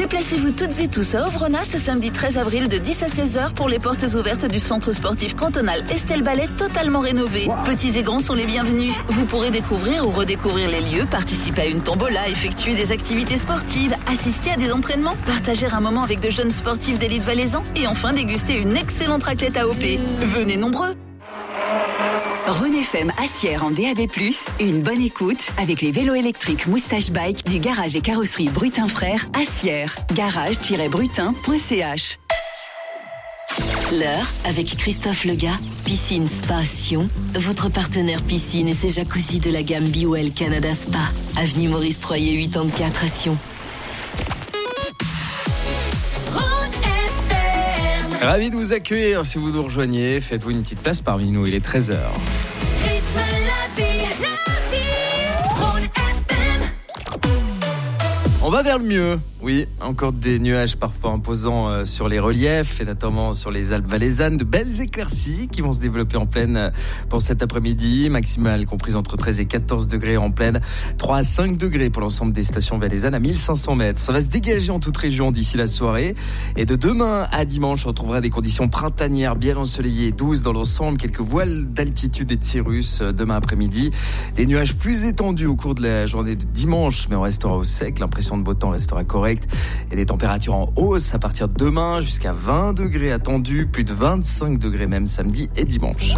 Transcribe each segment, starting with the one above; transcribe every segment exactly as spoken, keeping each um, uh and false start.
Déplacez-vous toutes et tous à Ovrona ce samedi treize avril de dix à seize heures pour les portes ouvertes du centre sportif cantonal Estelle Ballet totalement rénové. Wow. Petits et grands sont les bienvenus. Vous pourrez découvrir ou redécouvrir les lieux, participer à une tombola, effectuer des activités sportives, assister à des entraînements, partager un moment avec de jeunes sportifs d'élite valaisan et enfin déguster une excellente raclette A O P. Venez nombreux. Rhône F M Assières en D A B plus, une bonne écoute avec les vélos électriques Moustache Bike du garage et carrosserie Brutin Frères Assières. garage tiret brutin point c h. L'heure avec Christophe Lega, Piscine Spa Sion, votre partenaire piscine et ses jacuzzis de la gamme Be Well Canada Spa. Avenue Maurice Troyer quatre-vingt-quatorze à Sion. Ravi de vous accueillir. Si vous nous rejoignez, faites-vous une petite place parmi nous. Il est treize heures. On va vers le mieux. Oui, encore des nuages parfois imposants euh, sur les reliefs et notamment sur les Alpes valaisannes. De belles éclaircies qui vont se développer en pleine euh, pour cet après-midi. Maximale comprise entre treize et quatorze degrés en pleine. trois à cinq degrés pour l'ensemble des stations valaisannes à mille cinq cents mètres. Ça va se dégager en toute région d'ici la soirée. Et de demain à dimanche, on retrouvera des conditions printanières bien ensoleillées, douces dans l'ensemble. Quelques voiles d'altitude et de cirrus euh, demain après-midi. Des nuages plus étendus au cours de la journée de dimanche, mais on restera au sec. L'impression de beau temps restera correcte. Et des températures en hausse à partir de demain jusqu'à vingt degrés attendus, plus de vingt-cinq degrés même samedi et dimanche.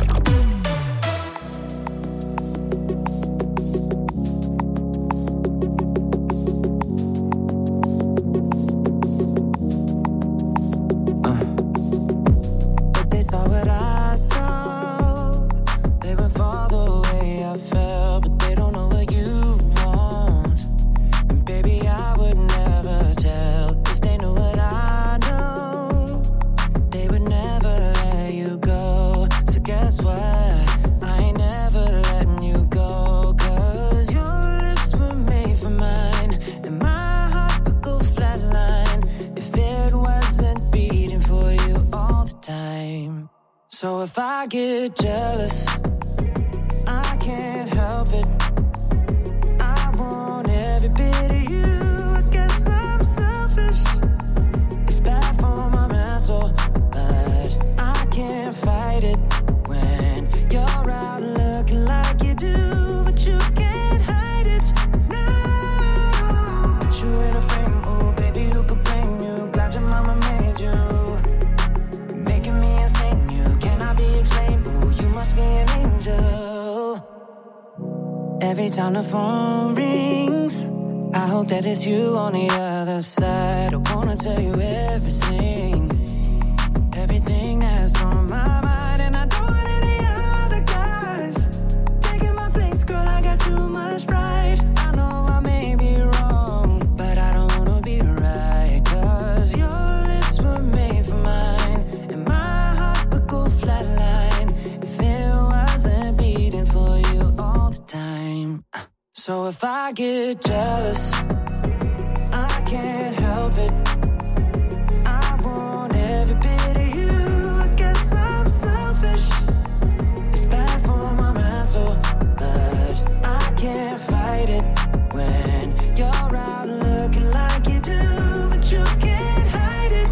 So if I get jealous, I can't help it. I want every bit of you. I guess I'm selfish. It's bad for my mental, but I can't fight it. When you're out looking like you do, but you can't hide it. No, put you in a frame, oh baby, who could blame you? Glad your mama made you, making me insane. Must be an angel. Every time the phone rings, I hope that it's you on the other side. I wanna tell you everything, everything that's on my mind. And I don't want any other guys taking my place, girl, I got too much pride. I know I may be wrong, but I don't wanna be right. Cause your lips were made for mine, and my heart would go flatline for you all the time. So if I get jealous, I can't help it. I want every bit of you. I guess I'm selfish. It's bad for my mental, but I can't fight it. When you're out looking like you do, but you can't hide it.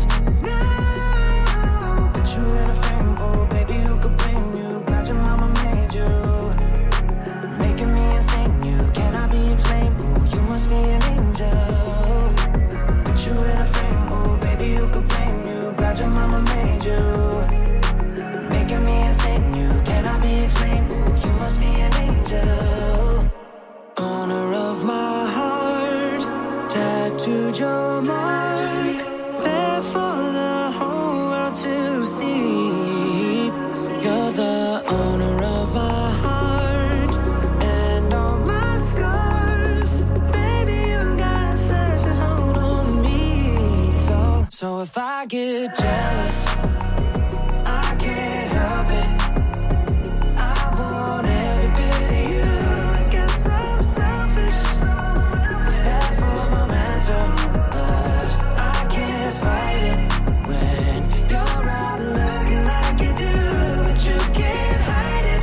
No, put you in a frame, oh baby, who could blame you? Glad your mama made you, making me insane. You cannot be explained. Ooh, you must be an angel. Put you in a frame. Oh, baby, who could blame you? Glad your mama made you, making me insane. You cannot be explained. Ooh, you must be an angel. Owner of my heart, tattooed your mark, there for the whole world to see. You're the owner of my heart and all my scars. Baby, you got such a hold on me. So, so if I get jealous, I can't help it. I want every bit of you. I guess I'm selfish. It's bad for my mental, but I can't fight it. When you're out looking like you do, but you can't hide it.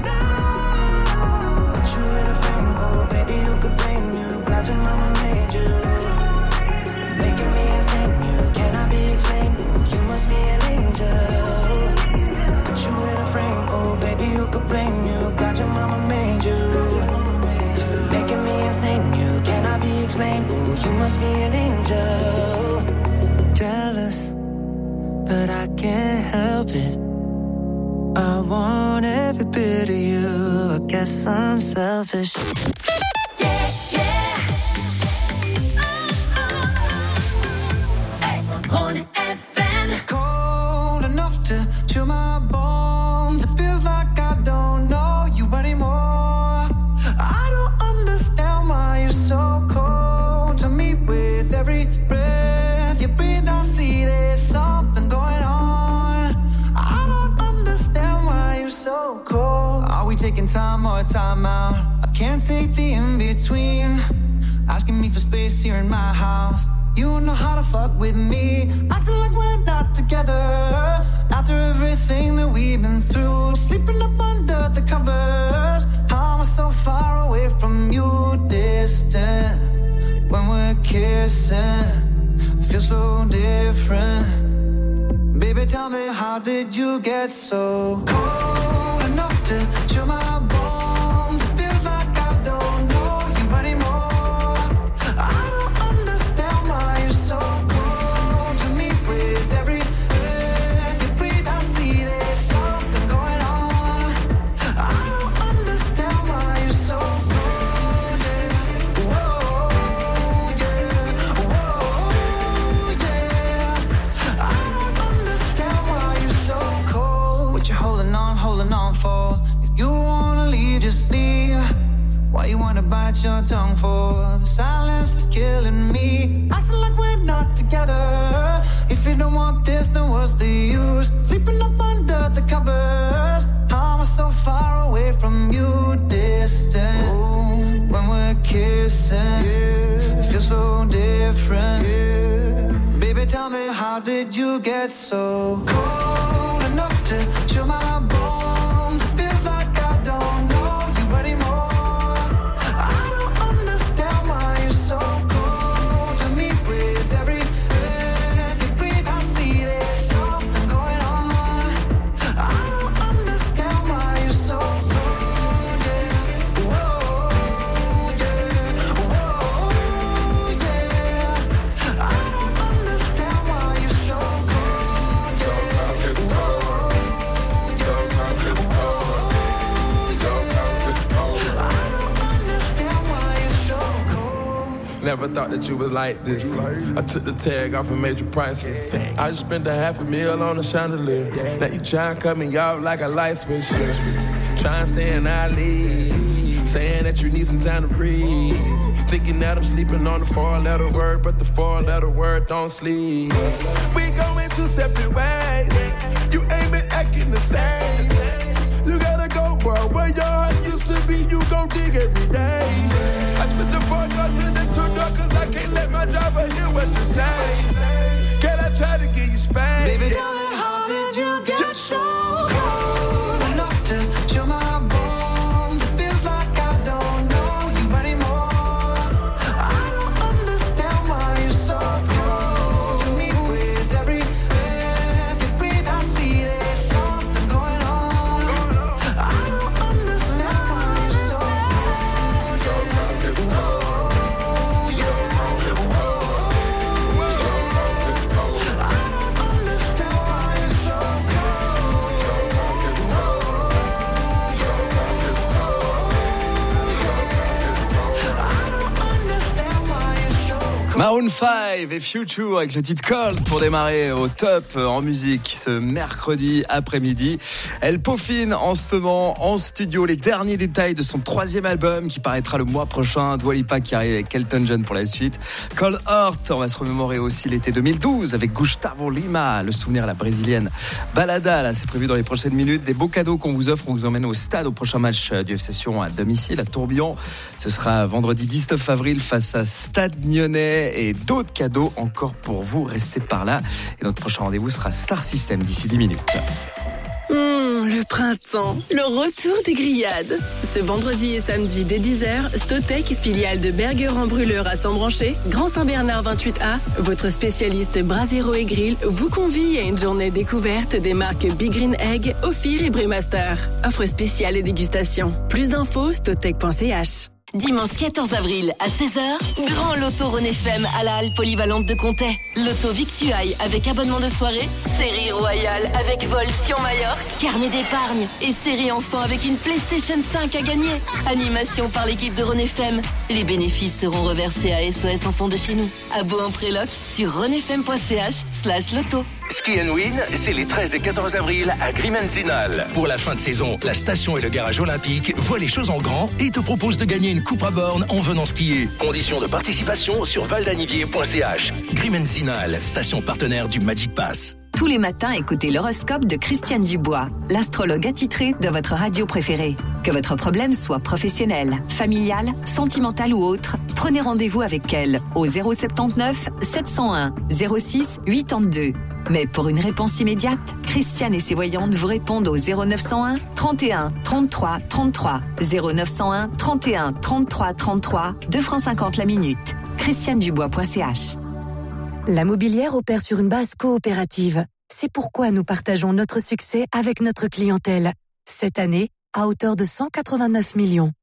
No, put you in a frame, oh baby, who could blame you? Glad your mama made you, making me insane. me an angel. Jealous, but I can't help it. I want every bit of you. I guess I'm selfish. Yeah, yeah. Rhône F M. Cold enough to chill my bones. It feels like I don't know you anymore. I don't understand why you're so cold to me. With every breath you breathe, I see there's something going on. I don't understand why you're so cold. Are we taking time or time out? I can't take the in-between. Asking me for space here in my house. You know how to fuck with me. Acting like we're not together. After everything that we've been through. Sleeping up under the covers. How am I so far away from you? Distant. When we're kissing, feel so different. Baby, tell me, how did you get so cold enough to chill my bones? It feels like I don't know you anymore. I don't understand why you're so cold to me. With every breath you breathe, I see there's something going on. I don't understand why you're so cold, yeah. Whoa, yeah. Whoa, yeah. I don't understand why you're so cold. What you holding on, holding on for? If you wanna leave, just leave. Why you wanna bite your tongue for? The silence is killing me. Acting like we're not together. If you don't want this, then what's the use? Sleeping up under the covers. How am I so far away from you? Distant. Ooh, when we're kissing, yeah. It feels so different, yeah. Baby, tell me, how did you get so cold enough to chill my bones? It feels like I don't know you anymore. I don't understand why you're so cold to me. With every breath you breathe, I see there's something going on. I don't understand why you're so cold, yeah. Whoa, yeah. Whoa, yeah. I don't understand why you're so cold, yeah. Never thought that you was like this. I took the tag off and made you priceless. I just spent a half a meal on a chandelier. Now you try and cut me off like a light switch. Try and stay in our league. Saying that you need some time to breathe. Thinking that I'm sleeping on the four-letter word, but the four-letter word don't sleep. We going two separate ways. You ain't been acting the same. You gotta go, bro. Where your heart used to be, you gon' dig every day. I spit the fuck out to the two door, cause I can't let my driver hear what you say. Can I try to get you spanked? Baby, tell me, how did you get so cold enough to chill my bones? It feels like I don't know you anymore. I don't understand why you're so cold to me. With every breath you breathe, I see there's something going on. I don't understand why you're so cold, yeah. Whoa, yeah. Whoa, yeah. I don't understand why you're so cold. Maroon five et Future avec le titre Cold pour démarrer au top en musique ce mercredi après-midi. Elle peaufine en ce moment en studio les derniers détails de son troisième album qui paraîtra le mois prochain. Dua Lipa qui arrive avec Elton John pour la suite. Cold Heart, on va se remémorer aussi l'été deux mille douze avec Gustavo Lima, le souvenir à la brésilienne. Balada, là c'est prévu dans les prochaines minutes. Des beaux cadeaux qu'on vous offre, on vous emmène au stade au prochain match du F C Sion à domicile à Tourbillon. Ce sera vendredi dix-neuf avril face à Stade Nyonnais. Et d'autres cadeaux encore pour vous, restez par là. Et notre prochain rendez-vous sera Star System d'ici dix minutes. Mmh, le printemps, le retour des grillades. Ce vendredi et samedi dès dix heures, Stotec, filiale de Bergeron Brûleur à Saint-Branché, Grand Saint-Bernard vingt-huit A, votre spécialiste Brasero et Grill, vous convie à une journée découverte des marques Big Green Egg, Ophir et Brewmaster. Offre spéciale et dégustation. Plus d'infos, stotec point c h. Dimanche quatorze avril à seize heures, grand loto René F M à la halle polyvalente de Comté. Loto Victuailles avec abonnement de soirée, série royale avec vol Sion-Majorque, carnet d'épargne et série enfant avec une PlayStation cinq à gagner. Animation par l'équipe de René F M. Les bénéfices seront reversés à S O S Enfants de chez nous. Abo en préloc sur renefm.ch slash loto. Ski and Win, c'est les treize et quatorze avril à Grimenzinal. Pour la fin de saison, la station et le garage olympique voient les choses en grand et te proposent de gagner une coupe à borne en venant skier. Conditions de participation sur valdanivier point c h. Grimenzinal, station partenaire du Magic Pass. Tous les matins, écoutez l'horoscope de Christiane Dubois, l'astrologue attitrée de votre radio préférée. Que votre problème soit professionnel, familial, sentimental ou autre, prenez rendez-vous avec elle au zéro soixante-dix-neuf sept cent un zéro six quatre-vingt-deux. Mais pour une réponse immédiate, Christiane et ses voyantes vous répondent au zéro neuf cent un trente et un trente-trois trente-trois, zéro neuf cent un trente et un trente-trois trente-trois, deux francs cinquante la minute. christiane dubois point c h. La Mobilière opère sur une base coopérative. C'est pourquoi nous partageons notre succès avec notre clientèle. Cette année, à hauteur de cent quatre-vingt-neuf millions.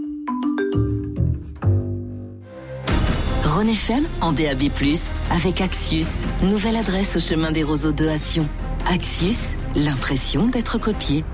René F M en D A B plus, avec Axius. Nouvelle adresse au chemin des Roseaux deux à Sion. Axius, l'impression d'être copié.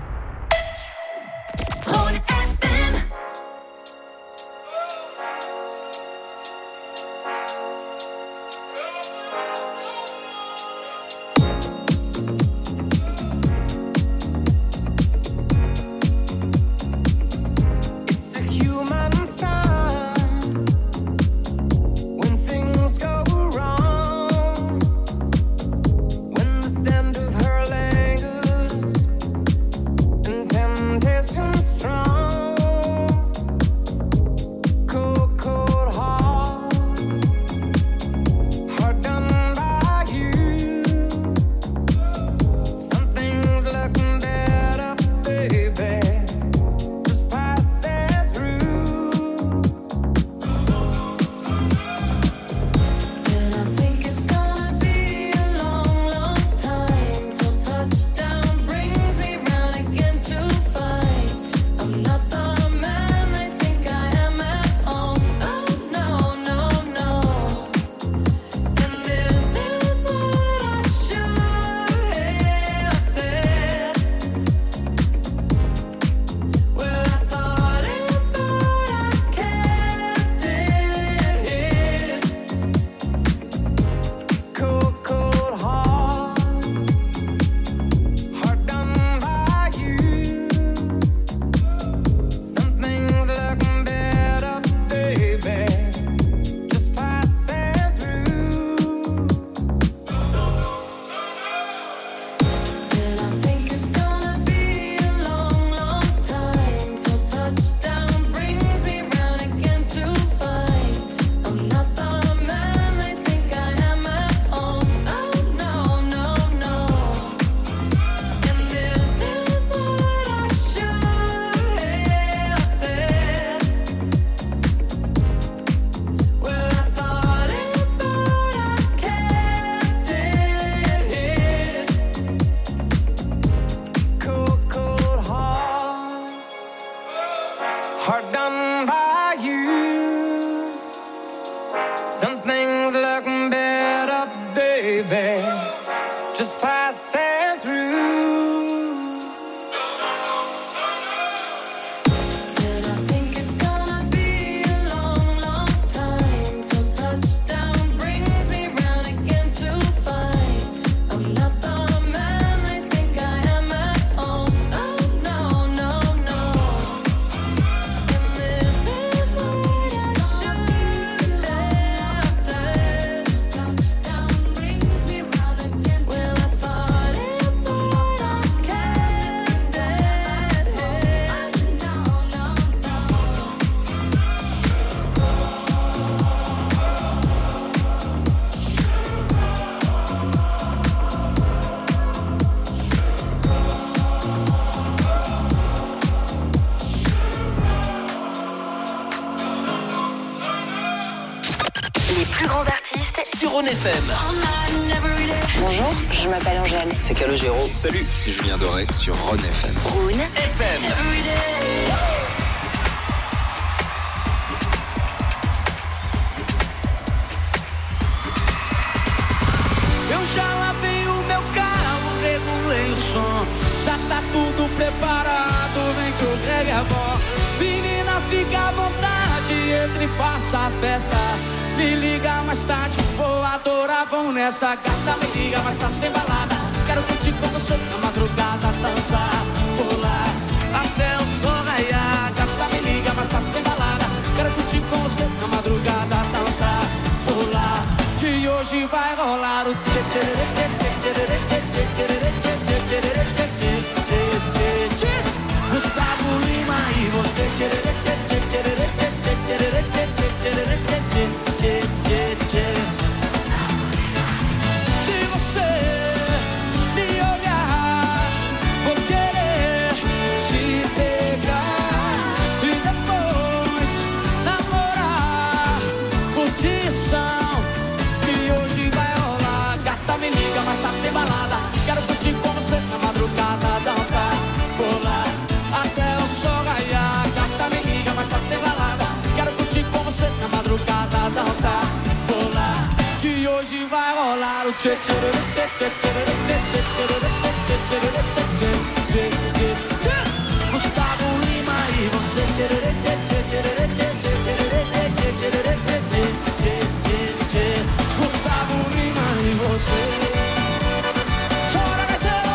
F M. Bonjour, je m'appelle Angèle. C'est Calogero. Salut, c'est Julien Doré sur Rhône F M. Rhône F M. tá tudo preparado, vem que o reggae é bom. Menina, fica à vontade, entre e faça a festa. Me liga mais tarde, vou adorar, vamos nessa. Gata, me liga mais tarde, tem balada. Quero curtir com você na madrugada, dançar, pular, até o sol raiar. Gata, me liga mais tarde, tem balada. Quero curtir com você na madrugada, dançar, pular, que hoje vai rolar o tchê tchê tchê tchê tchê tchê tchê tchê tchê tchê tchê tchê tchê. Gustavo Lima e você tchê tchê tchê tchê tchê tchê tchê tchê tchê tchê tchê tchê. Se você me olhar, vou querer te pegar e depois namorar, curtição, que hoje vai rolar. Gata, me liga, mais tarde tem balada. Quero curtir com você na madrugada, dançar, pular, até o sol raiar. Gata, me liga, mais tarde tem balada. Quero curtir com você na madrugada, dançar, pular, que hoje vai rolar o tchê tchê tchê tchê tchê tchê tchê tchê tchê tchê. Gustavo Lima e você tchê tchê tchê tchê tchê tchê tchê tchê tchê. Gustavo Lima e você. Chora, gaiteiro!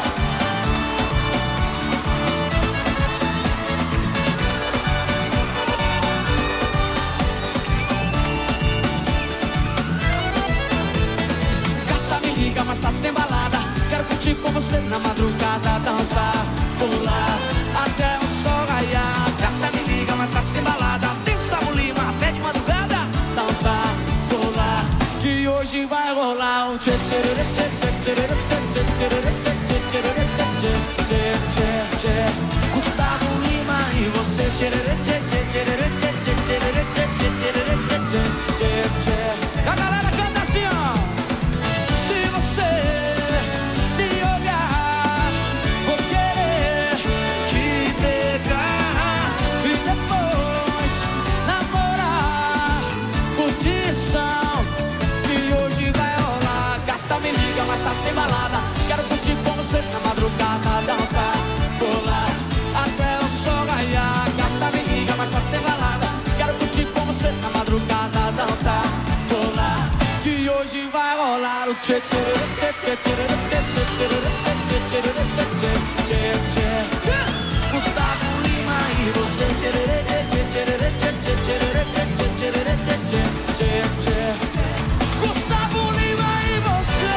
Liga, mais tarde tem balada. Quero curtir com você na madrugada, dançar, pular, até o sol raiar. Gata, me liga, mais tarde tem balada. Tem Gustavo Lima, até de madrugada, dançar, pular, que hoje vai rolar um tchê tchê tchê tchê tchê tchê tchê tchê tchê tchê tchê. Gustavo Lima e você tchê tchê tchê tchê tchê tchê tchê tchê tchê. A galera canta assim, ó. Mais tarde tem balada. Quero curtir com você na madrugada, dançar, pular, até o sol raiar. Gata, me liga, mais tarde tem balada. Quero curtir com você na madrugada, dançar, pular, que hoje vai rolar o tchê tchê tchê tchê tchê tchê tchê tchê tchê tchê. Gustavo Lima e você tchê tchê tchê tchê tchê tchê tchê tchê. Gustavo Lima e você.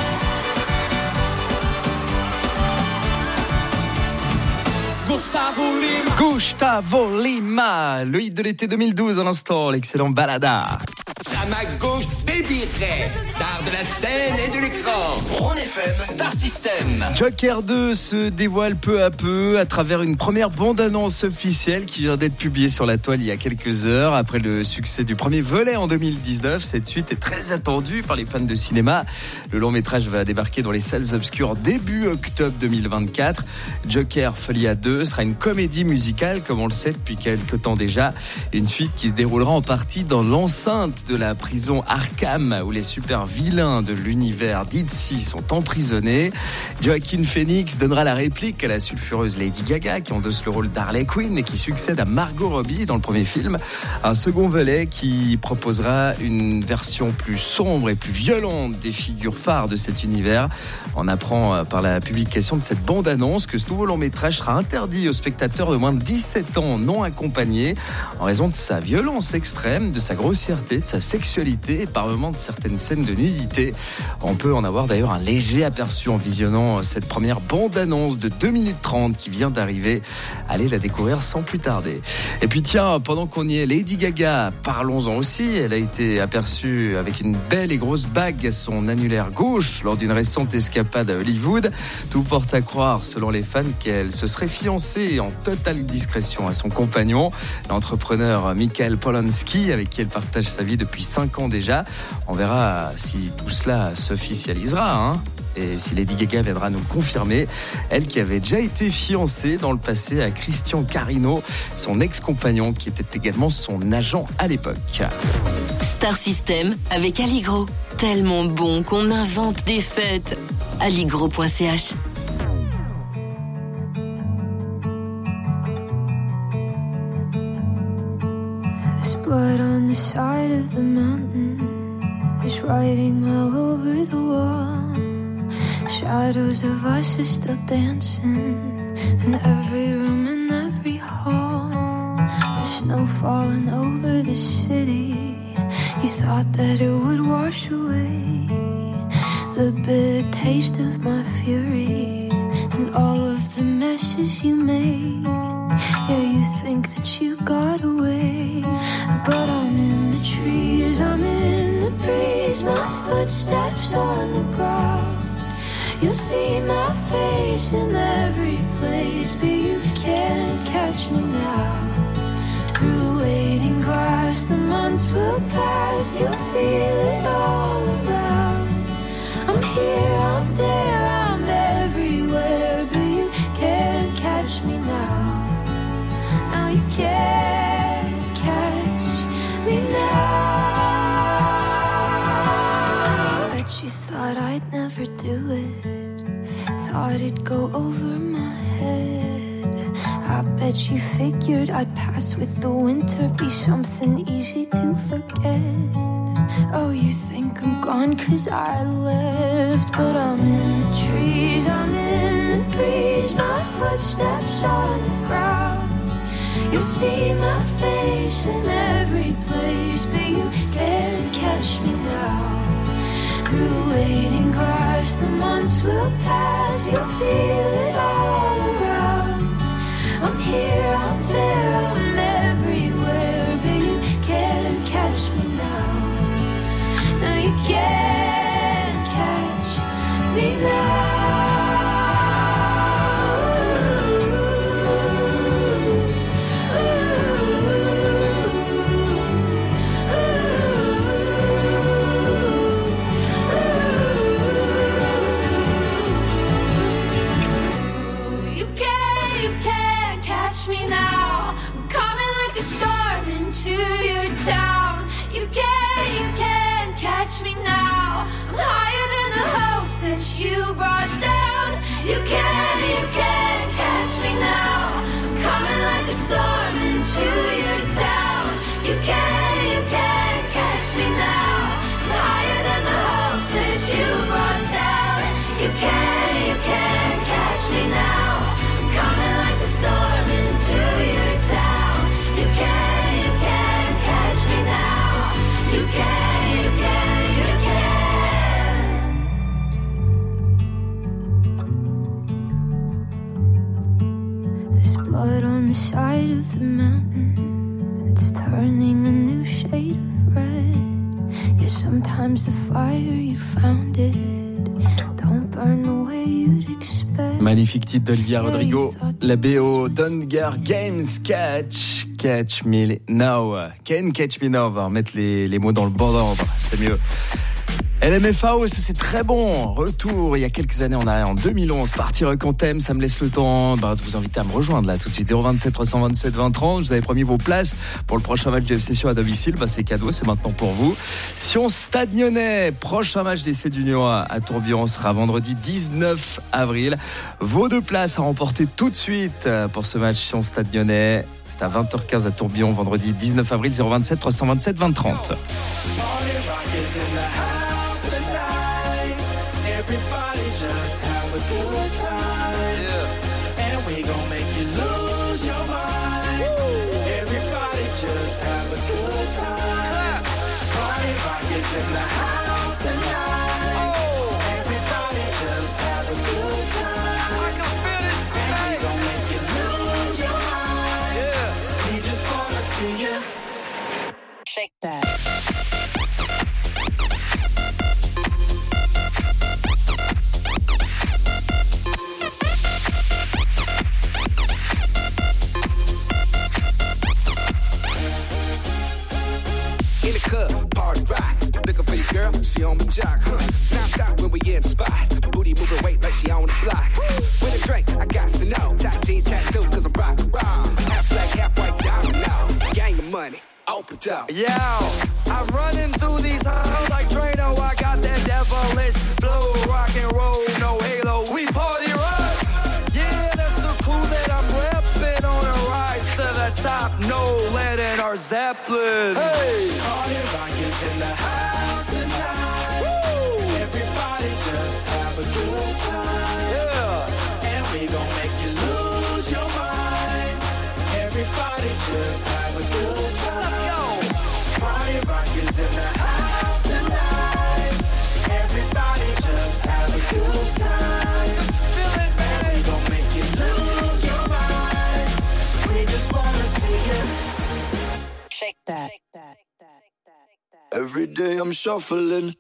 Gustavo Lima. Gustavo Lima, le hit de l'été deux mille douze à l'instant, l'excellent Balada. À ma gauche, Baby Ray, star de la scène et de l'écran. Ron F M, Star System. Joker deux se dévoile peu à peu à travers une première bande-annonce officielle qui vient d'être publiée sur la toile il y a quelques heures. Après le succès du premier volet en deux mille dix-neuf, cette suite est très attendue par les fans de cinéma. Le long métrage va débarquer dans les salles obscures début octobre deux mille vingt-quatre. Joker Folia deux sera une comédie musicale, comme on le sait depuis quelques temps déjà. Une suite qui se déroulera en partie dans l'enceinte de la prison Arkham, où les super vilains de l'univers d'I T C sont emprisonnés. Joaquin Phoenix donnera la réplique à la sulfureuse Lady Gaga, qui endosse le rôle d'Harley Quinn et qui succède à Margot Robbie dans le premier film. Un second volet qui proposera une version plus sombre et plus violente des figures phares de cet univers. On apprend par la publication de cette bande-annonce que ce nouveau long métrage sera interdit aux spectateurs de moins de dix-sept ans non accompagnés en raison de sa violence extrême, de sa grossièreté, de sa sexualité et par moments de certaines scènes de nudité. On peut en avoir d'ailleurs un léger aperçu en visionnant cette première bande-annonce de deux minutes trente qui vient d'arriver. Allez la découvrir sans plus tarder. Et puis tiens, pendant qu'on y est, Lady Gaga, parlons-en aussi. Elle a été aperçue avec une belle et grosse bague à son annulaire gauche lors d'une récente escapade à Hollywood. Tout porte à croire, selon les fans, qu'elle se serait fiancée en totale discrétion à son compagnon, l'entrepreneur Michael Polanski, avec qui elle partage sa vie depuis cinq ans déjà. On verra si tout cela s'officialisera, hein. Et si Lady Gaga viendra nous confirmer, elle qui avait déjà été fiancée dans le passé à Christian Carino, son ex-compagnon qui était également son agent à l'époque. Star System avec Allegro. Tellement bon qu'on invente des fêtes. allegro point c h. the side of the mountain is writing all over the wall. Shadows of us are still dancing in every room and every hall. The snow falling over the city, you thought that it would wash away the bitter taste of my fury and all of the messes you made. Yeah, you think that you got away, but I'm in the trees, I'm in the breeze, my footsteps on the ground. You'll see my face in every place, but you can't catch me now. Through waiting grass, the months will pass, you'll feel it all around. I'm here, I'm there, I'm everywhere, but you can't catch me now. No, you can't catch me now. Bet you thought I'd never do it, thought it'd go over my head. I bet you figured I'd pass with the winter, be something easy to forget. Oh, you think I'm gone cause I left, but I'm in the trees, I'm in the breeze, my footsteps on the ground. You'll see my face in every place, but you can't catch me now. Through waiting grass, the months will pass, you'll feel it all around. I'm here, I'm there, I'm everywhere, but you can't catch me now. No, you can't catch me now. To your town, you can't, you can't catch me now. I'm higher than the hopes that you brought down. You can't, you can't catch me now. I'm coming like a storm into your town. You can't, you can't catch me now. I'm higher than the hopes that you brought down. You can't, you can't catch me now. I'm coming like a storm into your town. You can't. You can, you can, you can. There's blood on the side of the mountain, it's turning a new shade of red. Yeah, sometimes the fire you found it don't burn the way you'd expect. Magnifique titre d'Olivia Rodrigo, la B O d'Hunger Games, Catch, Catch Me Now. Can Catch Me Now, on va remettre les, les mots dans le bon ordre, c'est mieux. L M F A O, c'est très bon. Retour il y a quelques années, on a en deux mille onze, Partir qu'on t'aime, ça me laisse le temps bah, de vous inviter à me rejoindre là tout de suite. zéro vingt-sept trois cent vingt-sept vingt trente, je vous avais promis vos places pour le prochain match du F C Sion à domicile, bah, c'est cadeau, c'est maintenant pour vous. Sion Stade Lyonnais, prochain match des Céduniois à Tourbillon sera vendredi dix-neuf avril. Vos deux places à remporter tout de suite pour ce match Sion Stade Lyonnais. C'est à vingt heures quinze à Tourbillon, vendredi dix-neuf avril, zéro vingt-sept trois cent vingt-sept vingt trente. Everybody just have a good time, yeah. And we gon' make you lose your mind. Woo. Everybody just have a good time. Party rockers in the house tonight. Oh. Everybody just have a good time. I can feel this and we gon' make you lose your mind, yeah. We just wanna see you shake that. In the club, party rock. Looking for your girl, she on my jock, huh? Now stop when we in the spot. Booty moving weight like she on the block. With a drink, I got to know. Top jeans tattoo, cause I'm rock and roll. Half black, half white, diamond now. Gang of money, open up. Yo, I'm running through these halls like Drano. I got that devilish flow, rock and roll, no halo. We party rock. Yeah, that's the crew that I'm repping on a rise to the top. No lead in our Zeppelin. Shuffling. Hey. Party rock is in the house tonight. Woo. Everybody just have a good time. Yeah. And we gon' make you lose your mind. Everybody just have a good time. Let's go. Party rock is in the house tonight. Everybody just have a good time. Feel it, man. And we gon' make you lose your mind. We just wanna see you Shake that. Every day I'm shuffling.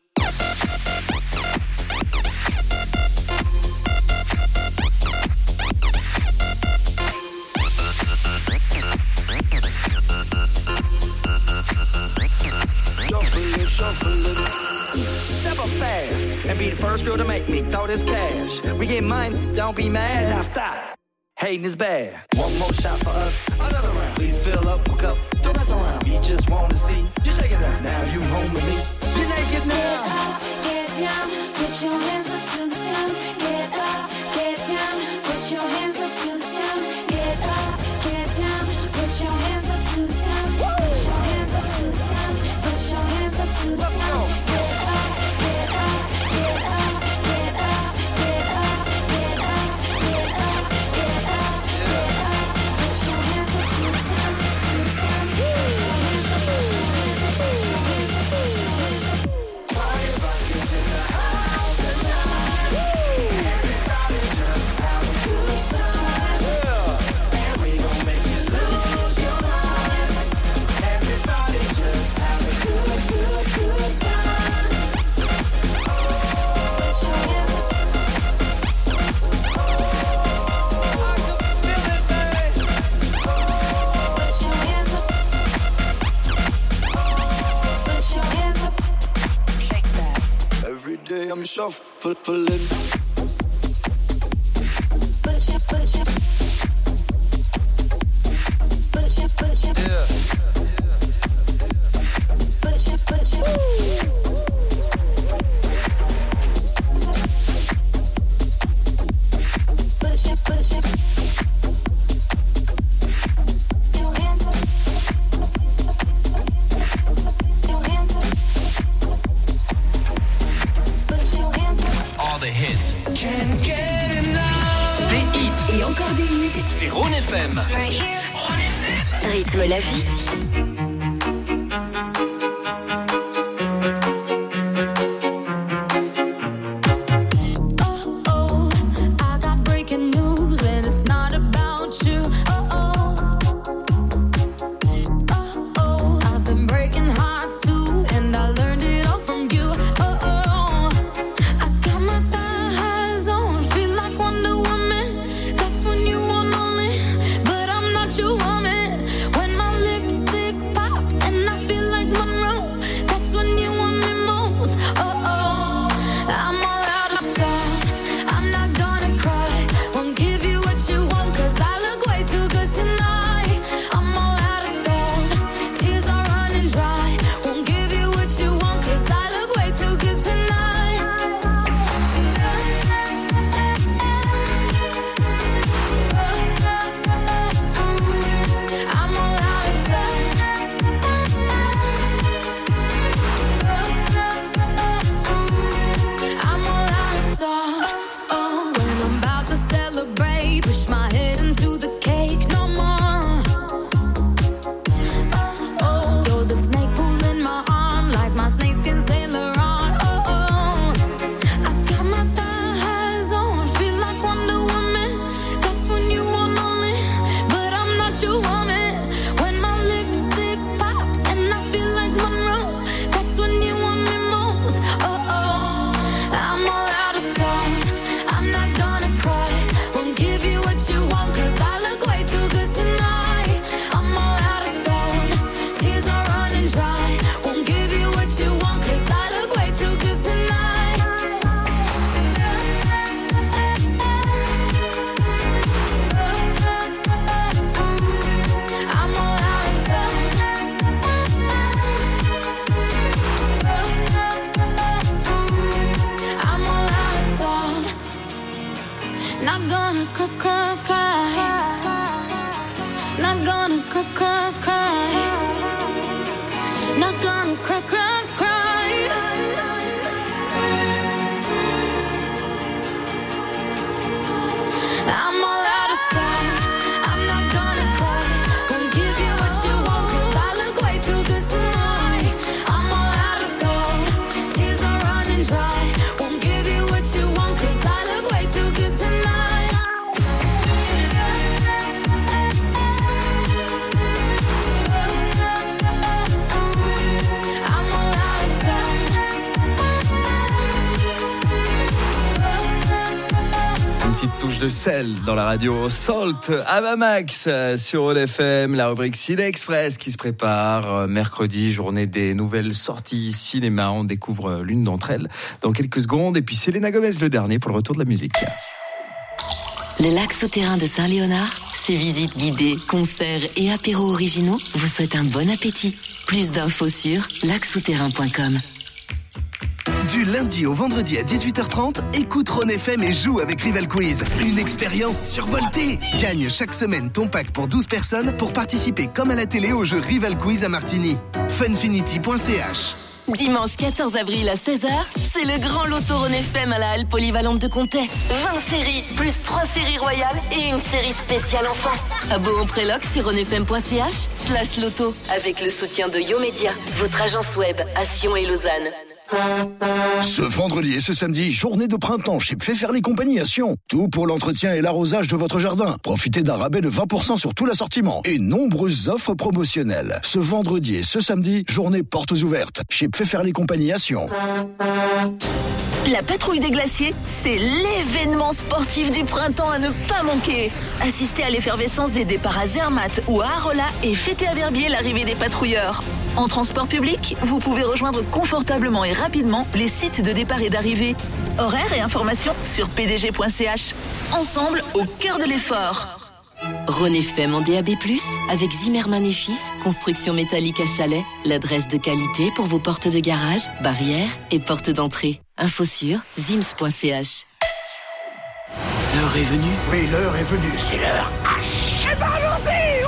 Shuffling, shuffling. Step up fast and be the first girl to make me throw this cash. We get mine, don't be mad. Now stop. Hating is bad. One more shot for us. Another round. Please fill up my cup. Don't mess around. We just wanna see you shake it down. Now you home with me. You're naked now. Get up, get down, put your hands up to the sound. Get up, get down, put your hands up to the sound. Get up, get down, put your hands up to the sound. Put your hands up to the sound. Put your hands up to the sound. Get up, get up, get up, get up, get up, get up, get up, get up, get up. Put your hands up to the sound, to the sound. Put your hands up, put your hands up, put your hands up, put your hands up. Party rock is in the house tonight. Everybody just have a good time. And we gon' make you lose your mind. Everybody just have a good, good, good time. Put your hands up. Put your hands up. Put your hands up. Every day I'm shuffling. Put your, put your, put your, put your, Yeah. put your, put your. Put your, put your. Your hands up. Your hands up. Put your hands up. All the hits. Can't get enough. Des hits. Et encore des hits. C'est Rhône F M. Right here. Rhône F M. Rythme la vie. Oh, oh, I got breaking news and it's not about you. Oh, oh, oh, oh, I've been breaking hearts too, and I learned it all from you. Oh, oh, I got my thighs on, feel like Wonder Woman. That's when you want only, but I'm not your woman. When my lipstick pops and I feel like Monroe, that's when you want me most. Oh, oh, I'm all out of salt. I'm not gonna cry. Won't give you what you want, cause I look way too good tonight. I'm all out of salt. Tears are running dry. Won't give you what you want, cause I look way too good tonight. I'm all out of salt. I'm all out of salt. Oh, when I'm about to celebrate, push my head into the cake no more. Oh, you're the snake pulling my arm like my snakeskin Sailor on. Oh, oh, I got my thighs on, feel like Wonder Woman. That's when you want only, but I'm not your woman. When my lipstick pops and I feel like Monroe, that's when you want me most. Oh, oh, I'm all out of salt. I'm not gonna cry. Won't give you what you want, cause I look way too good tonight. I'm all out of salt. Tears are running dry. Won't give you what you want, cause I look way too good tonight. I'm all out of salt. I'm all out of salt. Not gonna cry, cry, cry. Not gonna cry, cry, cry. try. Won't give you what you want, cause I look way too good tonight. I'm all out of Une petite touche de sel dans la radio. Salt, Ava Max sur O D F M, la rubrique Ciné Express qui se prépare. Mercredi, journée des nouvelles sorties cinéma. On découvre l'une d'entre elles dans quelques secondes. Et puis Selena Gomez le dernier pour le retour de la musique. Le lac souterrain de Saint-Léonard, ses visites guidées, concerts et apéros originaux vous souhaitent un bon appétit. Plus d'infos sur lac souterrain point com. Du lundi au vendredi à dix-huit heures trente, écoute Rhône F M et joue avec Rival Quiz. Une expérience survoltée. Gagne chaque semaine ton pack pour douze personnes pour participer comme à la télé au jeu Rival Quiz à Martigny. funfinity point c h. Dimanche quatorze avril à seize heures, c'est le grand loto Rhône F M à la halle polyvalente de Comté. vingt séries, plus trois séries royales et une série spéciale enfant. Abo en préloc sur rhônefm point c h slash loto avec le soutien de YoMedia, votre agence web à Sion et Lausanne. Ce vendredi et ce samedi, journée de printemps chez Pfefferli Compagnie à Sion. Tout pour l'entretien et l'arrosage de votre jardin. Profitez d'un rabais de vingt pour cent sur tout l'assortiment et nombreuses offres promotionnelles. Ce vendredi et ce samedi, journée portes ouvertes chez Pfefferli Compagnie à Sion. La patrouille des glaciers, c'est l'événement sportif du printemps à ne pas manquer. Assistez à l'effervescence des départs à Zermatt ou à Arolla et fêtez à Verbier l'arrivée des patrouilleurs. En transport public, vous pouvez rejoindre confortablement et rapidement les sites de départ et d'arrivée. Horaires et informations sur p d g point c h. Ensemble, au cœur de l'effort. Rhône F M en D A B plus, avec Zimmermann et Fils, construction métallique à Chalais, l'adresse de qualité pour vos portes de garage, barrières et portes d'entrée. Info sur zims point c h. L'heure est venue. Oui, l'heure est venue. C'est l'heure. Allons-y.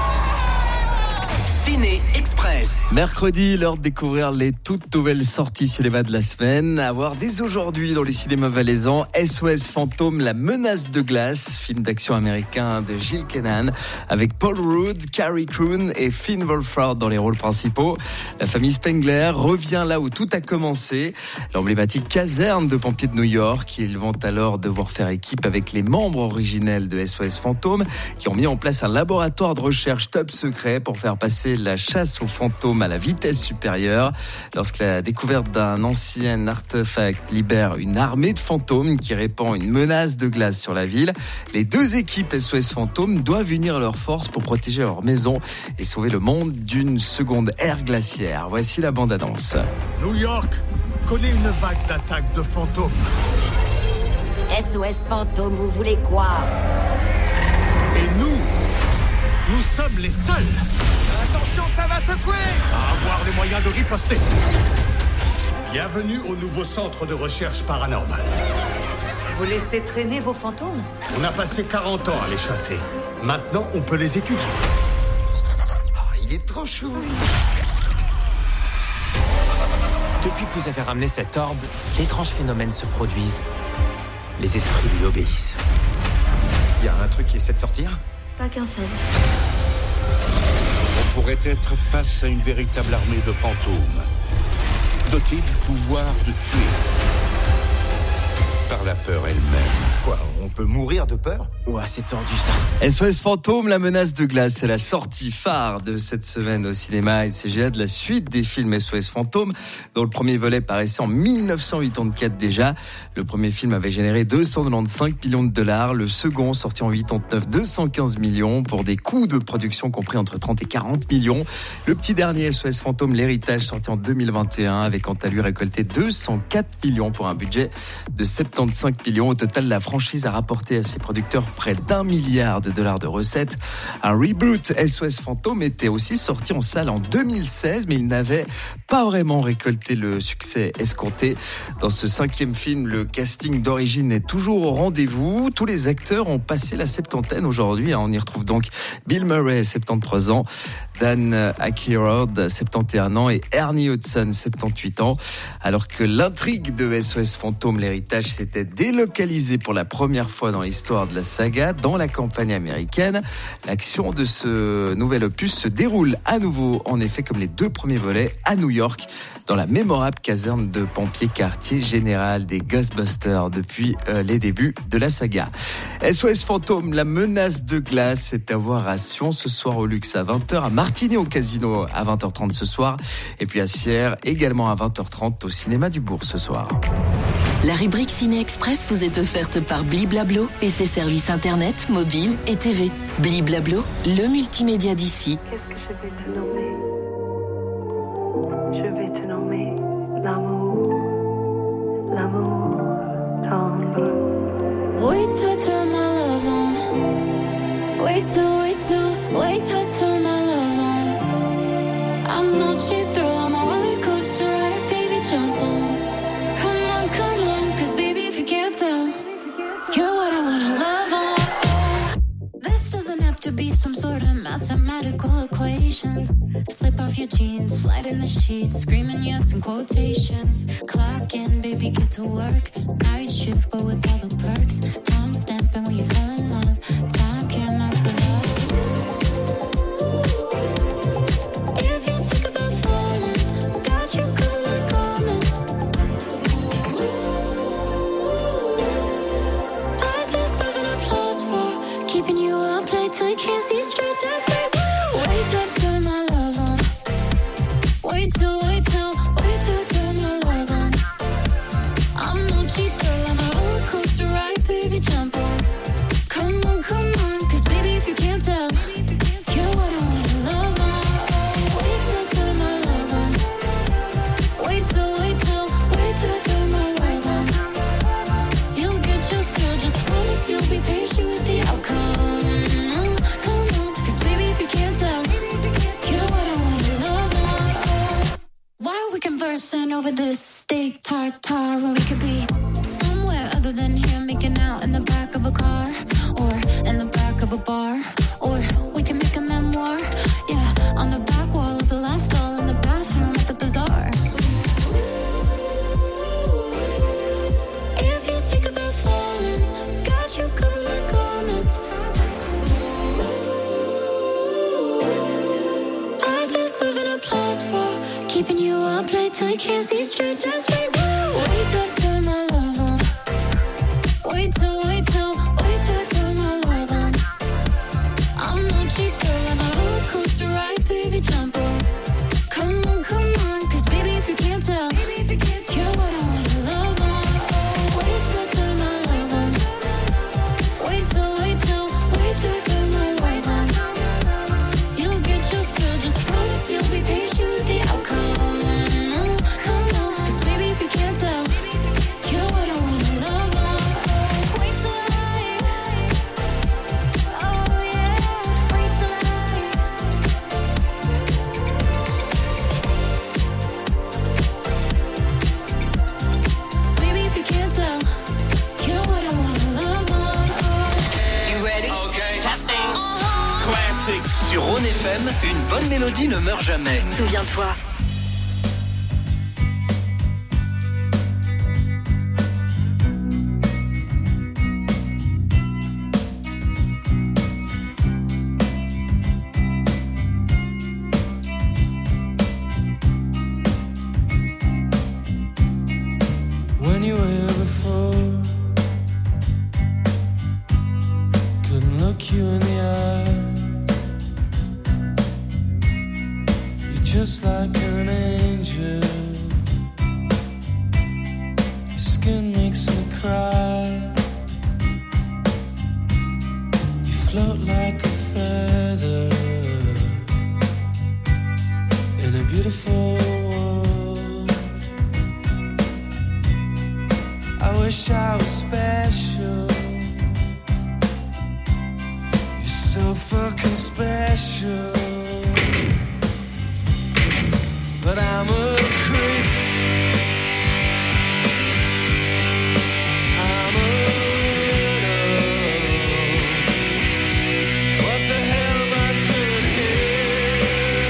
Ciné Express. Mercredi, l'heure de découvrir les toutes nouvelles sorties cinéma de la semaine. À voir dès aujourd'hui dans les cinémas valaisans, S O S Fantôme, la menace de glace, film d'action américain de Gilles Kennan, avec Paul Rudd, Carrie Coon et Finn Wolfhard dans les rôles principaux. La famille Spengler revient là où tout a commencé, l'emblématique caserne de pompiers de New York. Ils vont alors devoir faire équipe avec les membres originels de S O S Fantôme, qui ont mis en place un laboratoire de recherche top secret pour faire passer la chasse aux fantômes à la vitesse supérieure. Lorsque la découverte d'un ancien artefact libère une armée de fantômes qui répand une menace de glace sur la ville, les deux équipes S O S Fantômes doivent unir leurs forces pour protéger leur maison et sauver le monde d'une seconde ère glaciaire. Voici la bande-annonce. New York connaît une vague d'attaques de fantômes. S O S Fantôme, vous voulez quoi? Et nous, nous sommes les seuls. Attention, ça va secouer! À avoir les moyens de riposter. Bienvenue au nouveau centre de recherche paranormale. Vous laissez traîner vos fantômes? On a passé quarante ans à les chasser. Maintenant, on peut les étudier. Oh, il est trop chou. Depuis que vous avez ramené cet orbe, d'étranges phénomènes se produisent. Les esprits lui obéissent. Il y a un truc qui essaie de sortir? Pas qu'un seul. On pourrait être face à une véritable armée de fantômes, dotée du pouvoir de tuer par la peur elle-même. Quoi, on peut mourir de peur? Ouah, c'est tordu ça. S O S Fantôme, la menace de glace, c'est la sortie phare de cette semaine au cinéma. Il s'agit là de la suite des films S O S Fantôme, dont le premier volet paraissait en dix-neuf cent quatre-vingt-quatorze déjà. Le premier film avait généré deux cent quatre-vingt-quinze millions de dollars. Le second, sorti en quatre-vingt-neuf, deux cent quinze millions, pour des coûts de production compris entre trente et quarante millions. Le petit dernier S O S Fantôme, l'héritage, sorti en deux mille vingt et un, avait quant à lui récolté deux cent quatre millions pour un budget de soixante-quinze millions. Au total, la franchise a rapporté à ses producteurs près d'un milliard de dollars de recettes. Un reboot S O S Fantôme était aussi sorti en salle en deux mille seize, mais il n'avait pas vraiment récolté le succès escompté. Dans ce cinquième film, le casting d'origine est toujours au rendez-vous. Tous les acteurs ont passé la septantaine aujourd'hui. On y retrouve donc Bill Murray, soixante-treize ans, Dan Aykroyd, soixante et un ans, et Ernie Hudson, soixante-dix-huit ans. Alors que l'intrigue de S O S Fantôme, l'héritage, s'était délocalisé pour la première fois dans l'histoire de la saga, dans la campagne américaine. L'action de ce nouvel opus se déroule à nouveau, en effet, comme les deux premiers volets, à New York, dans la mémorable caserne de pompiers quartier général des Ghostbusters depuis euh, les débuts de la saga. S O S Fantôme, la menace de glace est à voir à Sion ce soir au Luxe à vingt heures, à Martigny au Casino à vingt heures trente ce soir, et puis à Sierre également à vingt heures trente au cinéma du Bourg ce soir. La rubrique Ciné Express vous est offerte par Bliblablo et ses services internet, mobile et T V. Bliblablo, le multimédia d'ici. Qu'est-ce que je vais te nommer? Je vais te nommer l'amour, l'amour tendre. Wait till I turn my love on. Wait till, wait till, wait till I turn my love on. I'm no cheap thrill, I'm a roller coaster ride, baby, jump on. Come on, come on, cause baby, if you can't tell, you're what I wanna love on. This doesn't have to be some sort of mathematical equation. Slip off your jeans, slide in the sheets, screaming yes in quotations. Clock in, baby, get to work. Night shift, but with all the perks. Time stamping when you fall in love. Time can't mess with us. If you think about falling, got you covered like garments. I deserve an applause for keeping you up late till you can't see straight. Just wait, wait till I turn my love on. Wait till, wait till, wait till I turn my love on. I'm no cheap girl, I'm a roller coaster ride, baby, jump on. Come on, come on, cause baby, if you can't tell, you're what I wanna love on. Wait till I turn my love on. Wait till, wait till, wait till I turn my love on. You'll get your thrill, just promise you'll be patient with the outcome. Come on, cause baby, if you can't tell, you're what I wanna love on. Why are we conversing over this steak tartare when we could be somewhere other than here, making out in the back of a car or in the back of a bar, or we can make a memoir, yeah, on the back wall of the last stall in the bathroom at the bazaar. If you think about falling, got you covered like garments. I deserve an applause for keeping you up late till you can't see straight. Just wait, wait till I turn my love on. Wait till, wait till, wait till I turn my love on. I'm no cheap girl, I'm a roller coaster ride, baby, jump on. Come on, come on, cause baby, if you can't tell, you're what I wanna love on. Wait till I turn my love on. Wait till, wait till, wait till I turn my love on. You'll get your thrill, just promise you'll be patient with the outcome. Come on, cause baby, if you can't tell, you're what I wanna love on. Wait till I, oh yeah, wait till I. Baby, if you can't tell, you're what I wanna love on. You ready? Okay. Testing. Classics. Sur Rhône F M, une bonne mélodie ne meurt jamais. Souviens-toi. When you were here before, couldn't look you in the eye. You're just like an angel. Your skin makes me cry. You float like a feather in a beautiful world. I wish I was special. You're so fucking special. But I'm a creep. I'm a widow. What the hell am I doing here?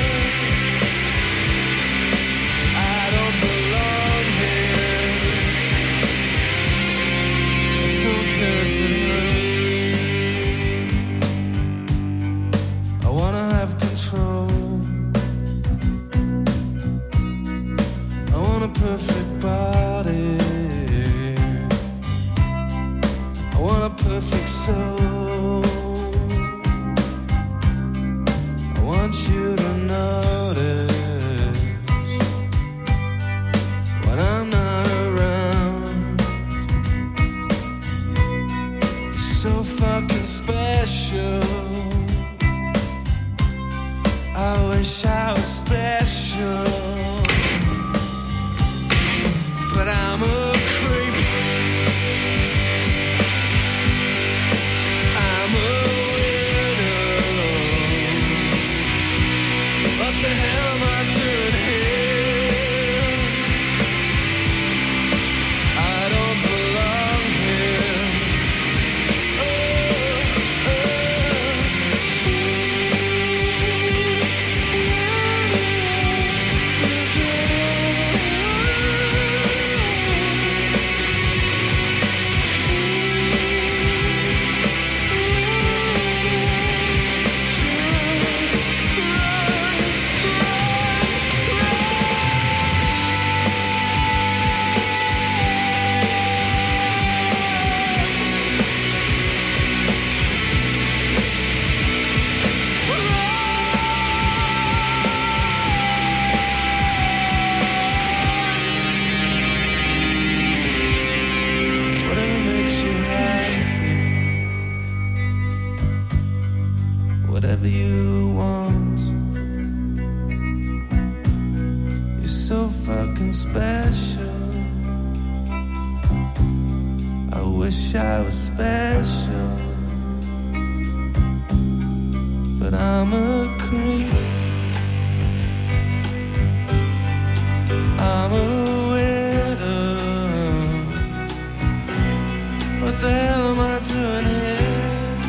wish I was special, but I'm a creep. I'm a widow. What the hell am I doing here?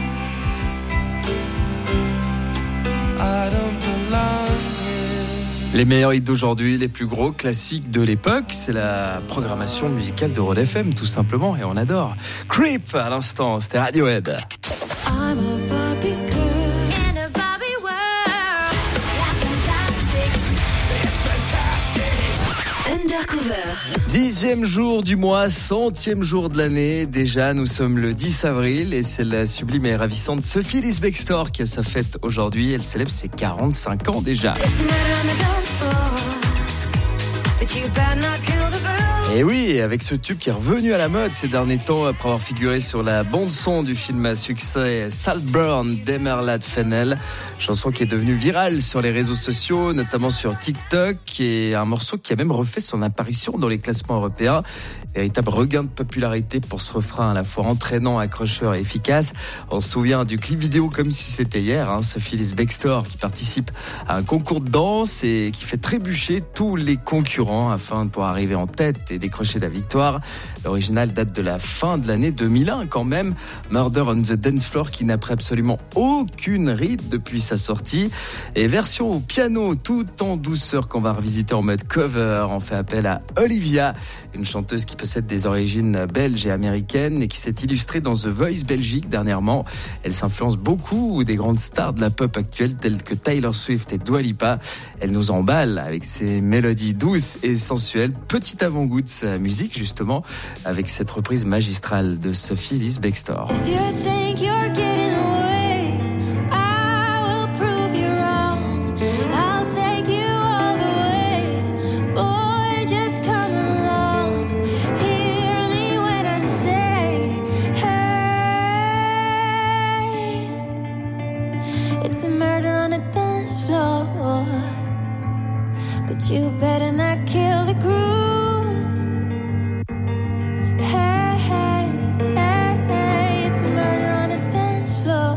I don't belong here. Les meilleurs hits d'aujourd'hui, les plus gros classiques de l'époque, c'est la programmation musicale de Rhône F M, tout simplement, et on adore. Creep, à l'instant, c'était Radiohead. I'm a Barbie girl in a Barbie world. That's fantastic. It's fantastic. Undercover. Dixième jour du mois, centième jour de l'année. Déjà, nous sommes le dix avril et c'est la sublime et ravissante Sophie Ellis-Bextor qui a sa fête aujourd'hui. Elle célèbre ses quarante-cinq ans déjà. Et oui, avec ce tube qui est revenu à la mode ces derniers temps après avoir figuré sur la bande-son du film à succès Saltburn d'Emerald Fennell, chanson qui est devenue virale sur les réseaux sociaux, notamment sur TikTok, et un morceau qui a même refait son apparition dans les classements européens. Véritable regain de popularité pour ce refrain à la fois entraînant, accrocheur et efficace. On se souvient du clip vidéo comme si c'était hier, hein, Sophie Ellis-Bextor qui participe à un concours de danse et qui fait trébucher tous les concurrents afin de pouvoir arriver en tête et décrocher la victoire. L'original date de la fin de l'année deux mille un quand même. Murder on the Dance Floor qui n'a pris absolument aucune ride depuis sa sortie. Et version au piano tout en douceur qu'on va revisiter en mode cover. On fait appel à Olivia, une chanteuse qui possède des origines belges et américaines et qui s'est illustrée dans The Voice Belgique dernièrement. Elle s'influence beaucoup des grandes stars de la pop actuelle telles que Taylor Swift et Dua Lipa. Elle nous emballe avec ses mélodies douces et sensuelles. Petit avant-goût de sa musique justement avec cette reprise magistrale de Sophie Ellis-Bextor. But you better not kill the groove. Hey, hey, hey, hey, it's murder on a dance floor.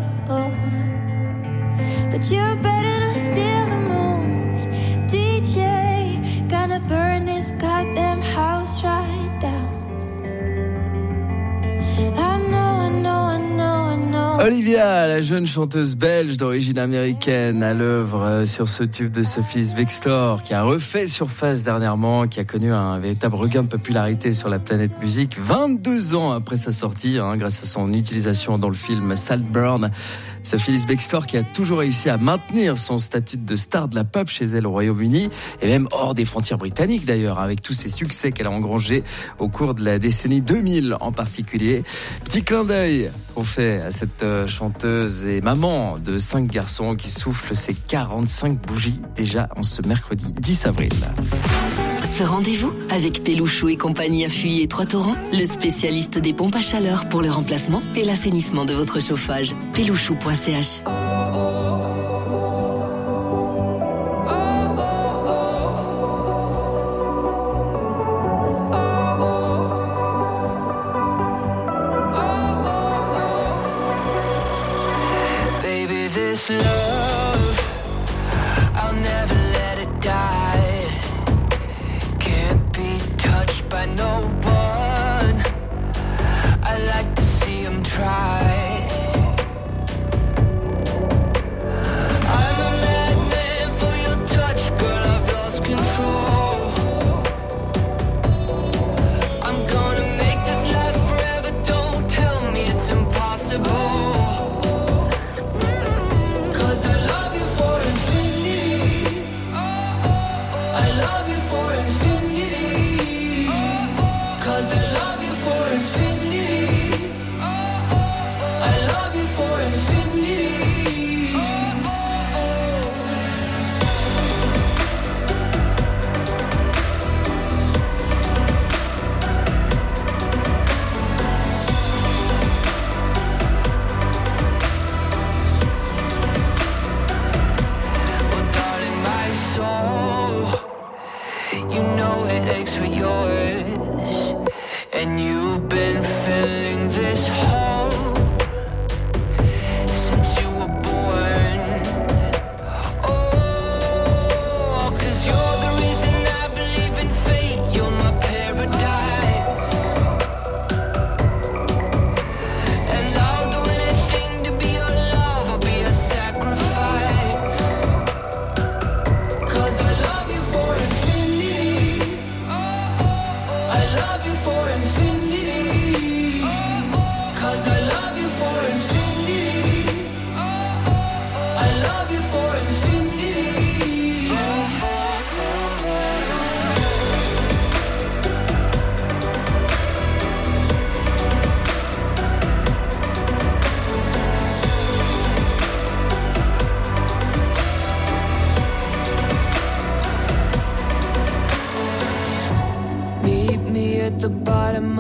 But you better not steal the moves. D J, gonna burn this goddamn house right down. I know, I know, I know, I know. Olivia, la jeune chanteuse belge d'origine américaine, à l'œuvre sur ce tube de Sophie Ellis-Bextor, qui a refait surface dernièrement, qui a connu un véritable regain de popularité sur la planète musique, vingt-deux ans après sa sortie, hein, grâce à son utilisation dans le film Saltburn. Sophie Ellis-Bextor qui a toujours réussi à maintenir son statut de star de la pop chez elle au Royaume-Uni et même hors des frontières britanniques d'ailleurs, avec tous ses succès qu'elle a engrangés au cours de la décennie deux mille en particulier. Petit clin d'œil qu'on fait à cette chanteuse et maman de cinq garçons qui souffle ses quarante-cinq bougies déjà en ce mercredi dix avril. Ce rendez-vous avec Pelouchou et compagnie à Fuy et Trois-Torrents, le spécialiste des pompes à chaleur pour le remplacement et l'assainissement de votre chauffage. pelouchou point c h. Baby, this love, I'll never let it die. Touched by no one, I like to see him try.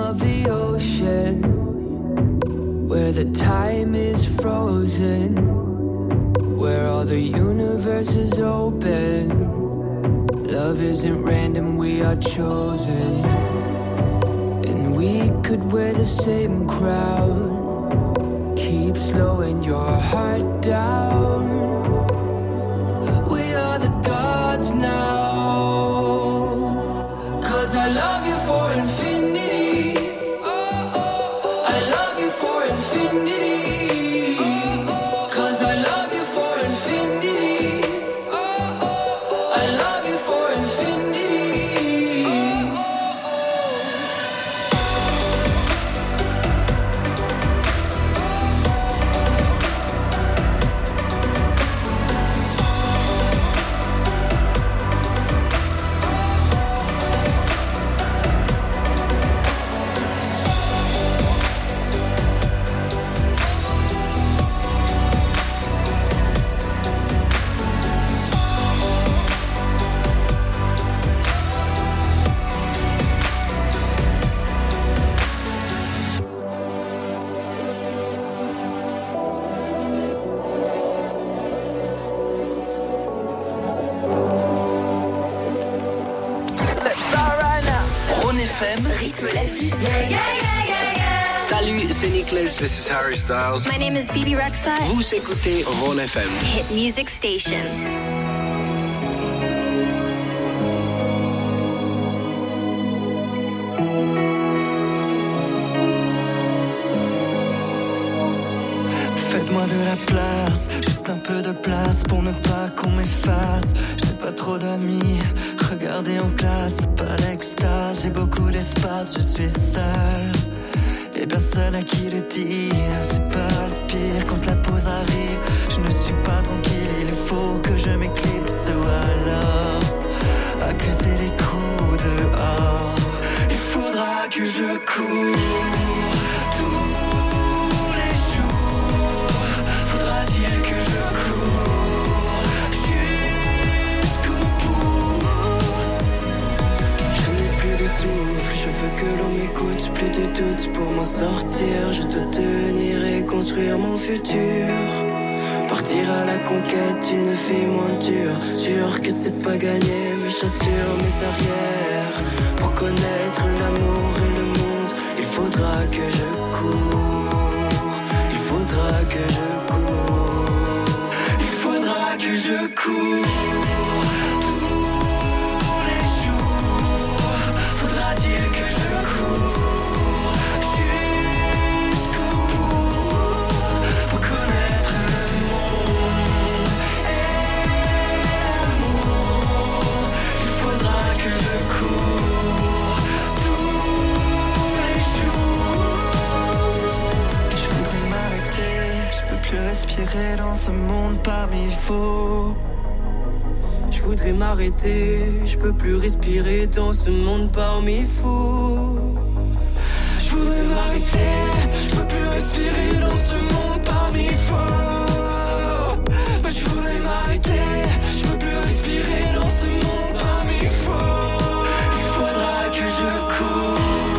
of the ocean, where the time is frozen, where all the universe is open. Love isn't random, we are chosen. And we could wear the same crown. Keep slowing your heart down. We are the gods now. Cause I love you for infinity. I love you for infinity. Cause I love you for infinity. I love you for infinity. Rythme la vie. Yeah, yeah, yeah, yeah, yeah. Salut, c'est Nicholas. This is Harry Styles. My name is Bibi Rexha. Vous écoutez Ron F M. Hit Music Station. Faites-moi de la place, juste un peu de place pour ne pas qu'on m'efface. Je n'ai pas trop d'amis, regardez en classe, pas l'extase. J'ai beaucoup d'espace, je suis seul et personne à qui le dire. C'est pas le pire quand la pause arrive. Je ne suis pas tranquille, il faut que je m'éclipse ou alors accuser les coups dehors. Il faudra que je cours. Je veux que l'on m'écoute, plus de doute pour m'en sortir. Je dois tenir et construire mon futur. Partir à la conquête d'une vie moins dure. Sûr que c'est pas gagné, mais j'assure mes arrières. Pour connaître l'amour et le monde, il faudra que je cours. Il faudra que je cours. Il faudra que je cours. Respirer dans ce monde parmi faux. Je voudrais m'arrêter, je peux plus respirer dans ce monde parmi fous. Je voudrais m'arrêter, je peux plus respirer dans ce monde parmi faux. Mais je voudrais m'arrêter, je peux plus respirer dans ce monde parmi faux. Il faudra que je cours.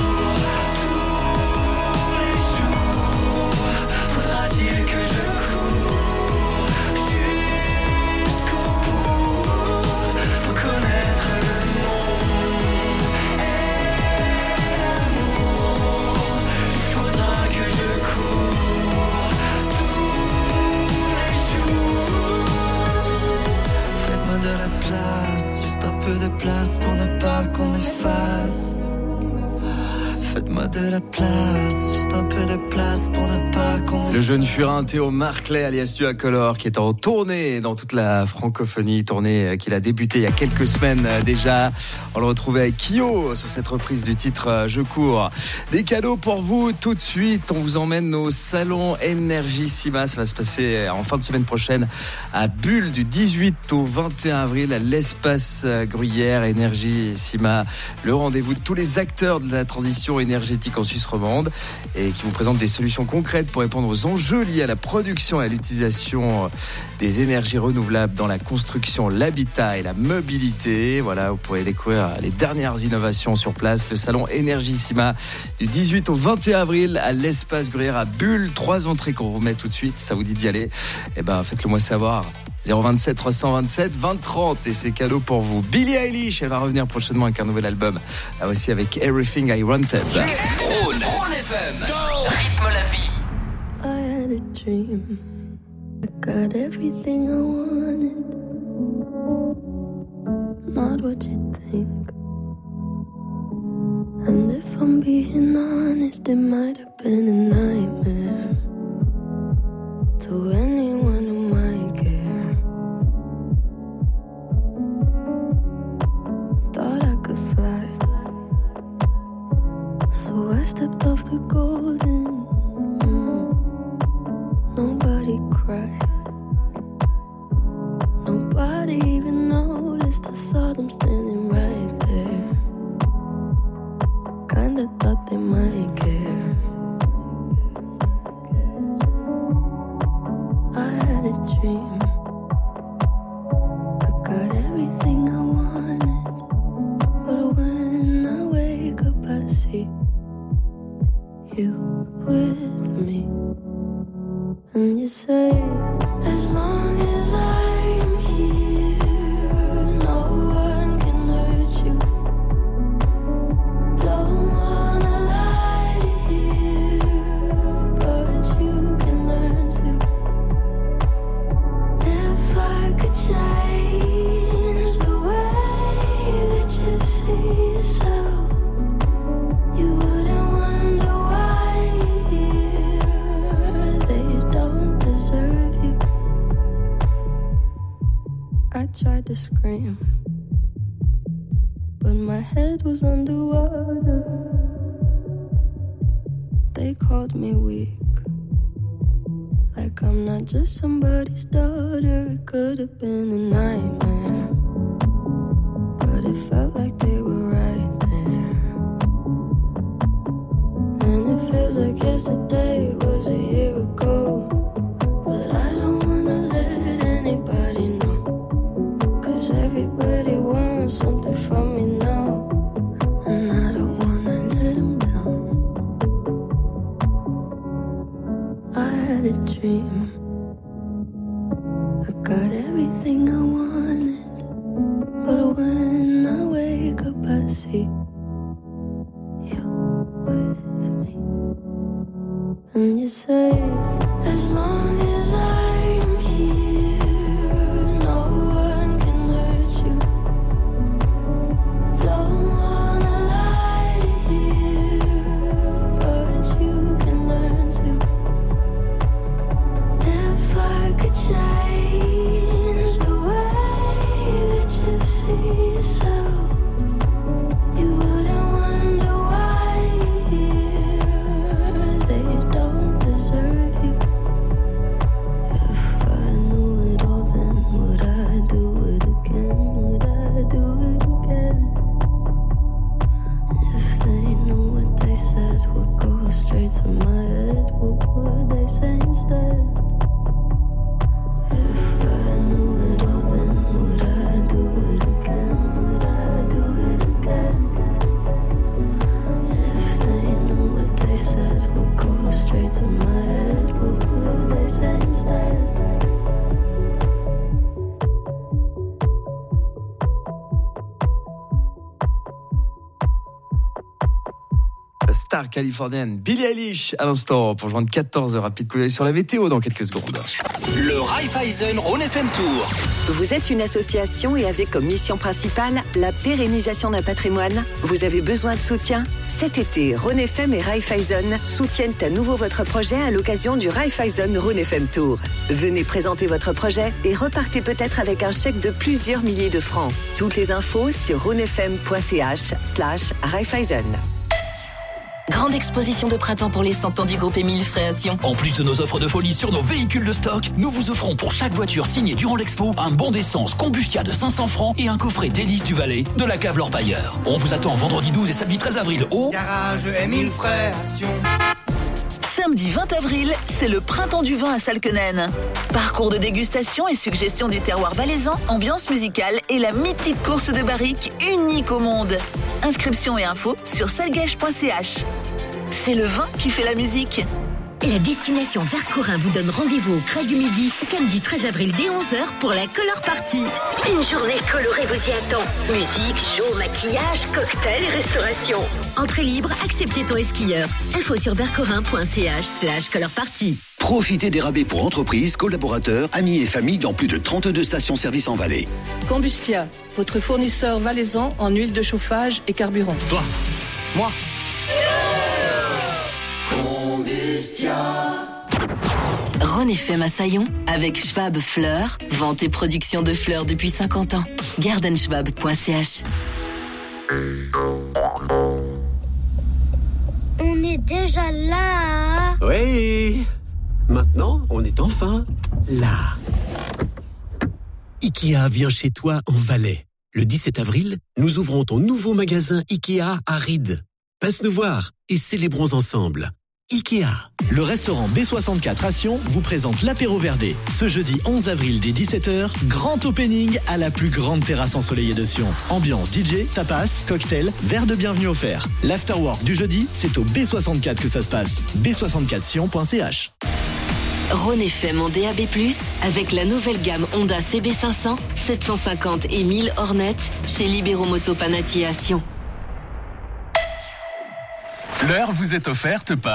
De la place, juste un peu de place pour ne pas qu'on m'efface. Faites-moi de la place, juste un peu de place pour ne pas qu'on... Le jeune furin Théo Marclay alias Duacolor qui est en tournée dans toute la francophonie, tournée qu'il a débuté il y a quelques semaines déjà. On le retrouvait avec Kyo sur cette reprise du titre Je cours. Des cadeaux pour vous tout de suite. On vous emmène au salon Énergissima. Ça va se passer en fin de semaine prochaine à Bulle du dix-huit au vingt et un avril à l'espace Gruyère. Énergissima, le rendez-vous de tous les acteurs de la transition énergétique en Suisse romande. et qui vous présente des solutions concrètes pour répondre aux enjeux liés à la production et à l'utilisation des énergies renouvelables dans la construction, l'habitat et la mobilité. Voilà, vous pourrez découvrir les dernières innovations sur place. Le salon Energissima du dix-huit au vingt et un avril à l'espace Gruyère à Bulle. Trois entrées qu'on vous met tout de suite. Ça vous dit d'y aller? Eh ben, faites-le moi savoir. zéro vingt-sept trois cent vingt-sept vingt trente et c'est cadeau pour vous. Billie Eilish, elle va revenir prochainement avec un nouvel album. Là aussi avec Everything I Wanted. Rhône, Rhône F M, rythme la vie. I had a dream. I got everything I wanted. Not what you think. And if I'm being honest, it might have been a nightmare to anyone who might care. Thought I could fly, so I stepped off the golden. Mm. Nobody cried, nobody even noticed. I saw them standing right there. Kinda thought they might care. I had a dream. I got everything I wanted, but when I wake up I see you with me. And you say, as long as I'm here, no one can hurt you. Don't wanna lie here, but you can learn to. If I could change the way that you see yourself, you wouldn't wonder why they don't deserve you. I tried to scream, but my head was underwater. They called me weak, like I'm not just somebody's daughter. It could have been a nightmare, but it felt like they were right there. And it feels like yesterday was a year ago, but I don't wanna let anybody know, 'cause everybody wants something from me now, and I don't wanna let them down. I had a dream. I got everything I wanted, but when I wake up I see you with me. And you say, as long as I'm here, no one can hurt you. Don't wanna lie here, but you can learn to. If I could change the way that you see yourself, you wouldn't wonder why they don't deserve you. If I knew it all, then would I do it again? Would I do it again? If they knew what they said would go straight to my head, what would they say instead? If I knew it all, then would I do it again? Would I do it again? If they knew what they said would go straight to my head, what would they say instead? La star californienne Billie Eilish à l'instant pour joindre quatorze heures. Rapide coup d'œil sur la météo dans quelques secondes. Le Raiffeisen Rhône F M Tour. Vous êtes une association et avez comme mission principale la pérennisation d'un patrimoine. Vous avez besoin de soutien? Cet été, Rhône F M et Raiffeisen soutiennent à nouveau votre projet à l'occasion du Raiffeisen Rhône F M Tour. Venez présenter votre projet et repartez peut-être avec un chèque de plusieurs milliers de francs. Toutes les infos sur rhônefm.ch slash Raiffeisen. Grande exposition de printemps pour les cent ans du groupe Émile Fréation. En plus de nos offres de folie sur nos véhicules de stock, nous vous offrons pour chaque voiture signée durant l'expo un bon d'essence Combustia de cinq cents francs et un coffret Délices du Valais de la cave L'Orpailleur. On vous attend vendredi douze et samedi treize avril au Garage Émile Fréation. Samedi vingt avril, c'est le printemps du vin à Salquenen. Parcours de dégustation et suggestions du terroir valaisan, ambiance musicale et la mythique course de barrique unique au monde. Inscription et infos sur salguèche point c h. C'est le vin qui fait la musique. La destination Vercorin vous donne rendez-vous au Crêt du Midi, samedi treize avril dès onze heures pour la Color Party. Une journée colorée vous y attend. Musique, show, maquillage, cocktail et restauration. Entrée libre, accès piétons et skieurs. Info sur vercorin point c h slash color party. Profitez des rabais pour entreprises, collaborateurs, amis et familles dans plus de trente-deux stations-service en Valais. Combustia, votre fournisseur valaisan en huile de chauffage et carburant. Toi, moi. Rhône F M à Saillon avec Schwab Fleurs, vente et production de fleurs depuis cinquante ans. gardenschwab point c h. On est déjà là. Oui. Maintenant, on est enfin là. Ikea vient chez toi en Valais. Le dix-sept avril, nous ouvrons ton nouveau magasin Ikea à Ried. Passe nous voir et célébrons ensemble. Ikea. Le restaurant B soixante-quatre à Sion vous présente l'apéro Verdé. Ce jeudi onze avril dès dix-sept heures, grand opening à la plus grande terrasse ensoleillée de Sion. Ambiance D J, tapas, cocktail, verre de bienvenue offert. L'afterwork du jeudi, c'est au B soixante-quatre que ça se passe. b soixante-quatre sion point c h. Rhône F M en D A B plus, avec la nouvelle gamme Honda C B cinq cents, sept cent cinquante et mille Hornet chez Libero Moto Panati à Sion. L'heure vous est offerte par